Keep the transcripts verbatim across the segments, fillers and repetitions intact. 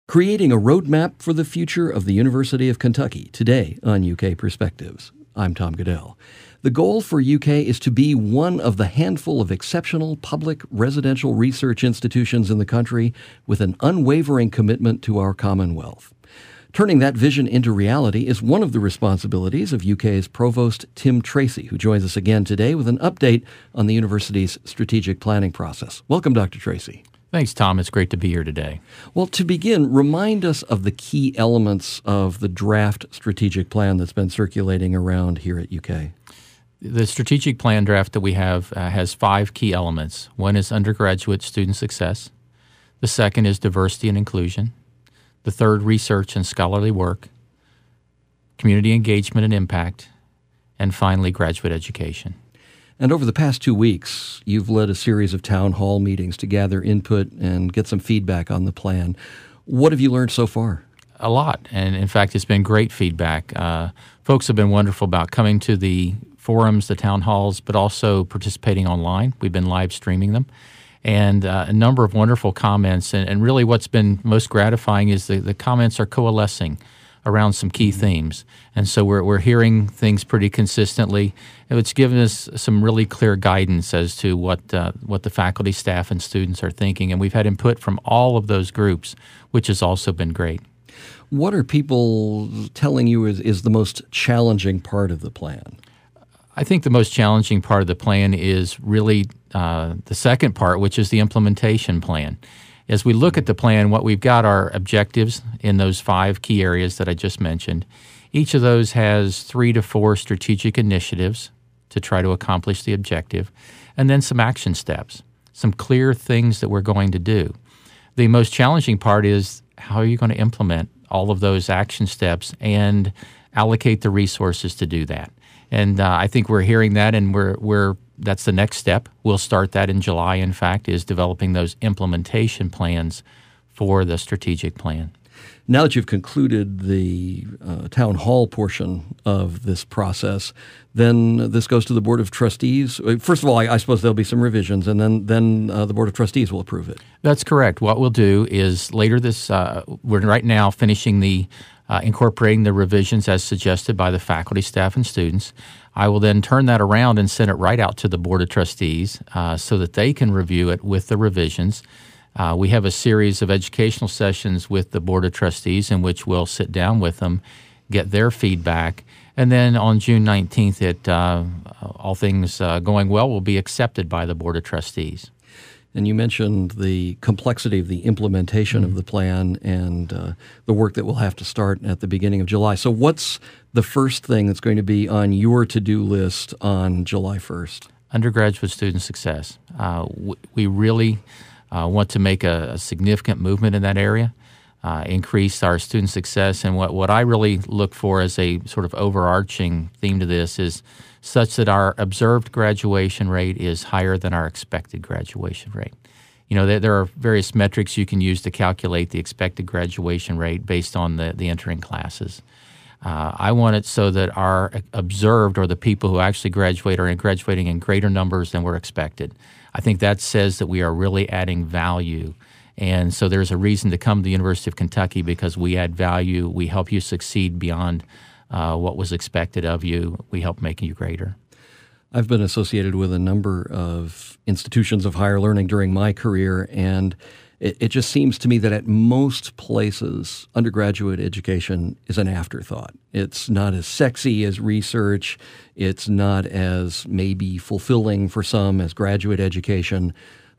Creating a roadmap for the future of the University of Kentucky, today on U K Perspectives. I'm Tom Goodell. The goal for U K is to be one of the handful of exceptional public residential research institutions in the country with an unwavering commitment to our Commonwealth. Turning that vision into reality is one of the responsibilities of U K's Provost Tim Tracy, who joins us again today with an update on the university's strategic planning process. Welcome, Doctor Tracy. Thanks, Tom. It's great to be here today. Well, to begin, remind us of the key elements of the draft strategic plan that's been circulating around here at U K. The strategic plan draft that we have uh, has five key elements. One is undergraduate student success. The second is diversity and inclusion. The third, research and scholarly work. Community engagement and impact. And finally, graduate education. And over the past two weeks, you've led a series of town hall meetings to gather input and get some feedback on the plan. What have you learned so far? A lot. And in fact, it's been great feedback. Uh, folks have been wonderful about coming to the forums, the town halls, but also participating online. We've been live streaming them. And uh, a number of wonderful comments. And, and really what's been most gratifying is the, the comments are coalescing around some key mm-hmm. themes. And so we're we're hearing things pretty consistently. It's given us some really clear guidance as to what uh, what the faculty, staff, and students are thinking. And we've had input from all of those groups, which has also been great. What are people telling you is, is the most challenging part of the plan? I think the most challenging part of the plan is really uh, the second part, which is the implementation plan. As we look at the plan, what we've got are objectives in those five key areas that I just mentioned. Each of those has three to four strategic initiatives to try to accomplish the objective, and then some action steps, some clear things that we're going to do. The most challenging part is how are you going to implement all of those action steps and allocate the resources to do that. And uh, I think we're hearing that, and we're we're that's the next step. We'll start that in July, in fact, is developing those implementation plans for the strategic plan. Now that you've concluded the uh, town hall portion of this process, then this goes to the Board of Trustees. First of all, I, I suppose there'll be some revisions, and then then uh, the Board of Trustees will approve it. That's correct. What we'll do is later this, uh, we're right now finishing the Uh, incorporating the revisions as suggested by the faculty, staff, and students. I will then turn that around and send it right out to the Board of Trustees uh, so that they can review it with the revisions. Uh, we have a series of educational sessions with the Board of Trustees in which we'll sit down with them, get their feedback, and then on June nineteenth, it, uh, all things uh, going well, will be accepted by the Board of Trustees. And you mentioned the complexity of the implementation mm-hmm. of the plan and uh, the work that will have to start at the beginning of July. So what's the first thing that's going to be on your to-do list on July first? Undergraduate student success. Uh, w- we really uh, want to make a, a significant movement in that area, uh, increase our student success. And what, what I really look for as a sort of overarching theme to this is such that our observed graduation rate is higher than our expected graduation rate. You know, there, there are various metrics you can use to calculate the expected graduation rate based on the, the entering classes. Uh, I want it so that our observed, or the people who actually graduate, are graduating in greater numbers than were expected. I think that says that we are really adding value. And so there's a reason to come to the University of Kentucky, because we add value, we help you succeed beyond Uh, what was expected of you. We help make you greater. I've been associated with a number of institutions of higher learning during my career, and it, it just seems to me that at most places, undergraduate education is an afterthought. It's not as sexy as research. It's not as maybe fulfilling for some as graduate education.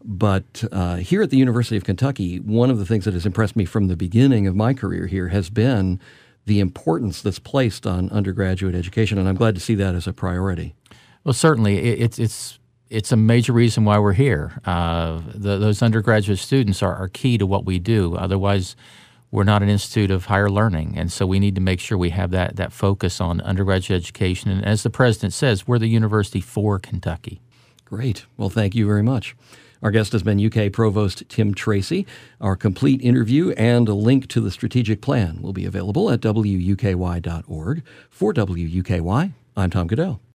But uh, here at the University of Kentucky, one of the things that has impressed me from the beginning of my career here has been the importance that's placed on undergraduate education, and I'm glad to see that as a priority. Well, certainly, it's it's it's a major reason why we're here. Uh, the, those undergraduate students are, are key to what we do. Otherwise, we're not an institute of higher learning, and so we need to make sure we have that that focus on undergraduate education. And as the president says, we're the university for Kentucky. Great. Well, thank you very much. Our guest has been U K Provost Tim Tracy. Our complete interview and a link to the strategic plan will be available at W U K Y dot org. For W U K Y, I'm Tom Goodell.